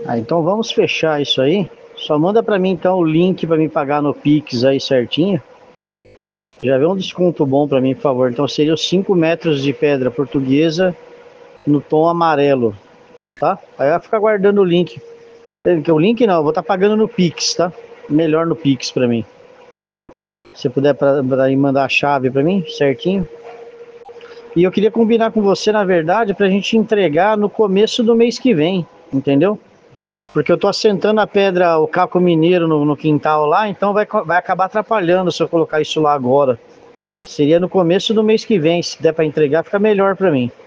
Ah, então vamos fechar isso aí. Só manda pra mim então o link pra mim pagar no Pix aí certinho. Já vê um desconto bom pra mim, por favor. Então seria os 5 metros de pedra portuguesa no tom amarelo, tá? Aí vai ficar guardando o link. Porque o link não, eu vou estar pagando no Pix, tá? Melhor no Pix pra mim. Se puder pra mandar a chave pra mim, certinho. E eu queria combinar com você, na verdade, pra gente entregar no começo do mês que vem, entendeu? Porque eu tô assentando a pedra, o caco mineiro no quintal lá, então vai acabar atrapalhando se eu colocar isso lá agora. Seria no começo do mês que vem, se der pra entregar, fica melhor pra mim.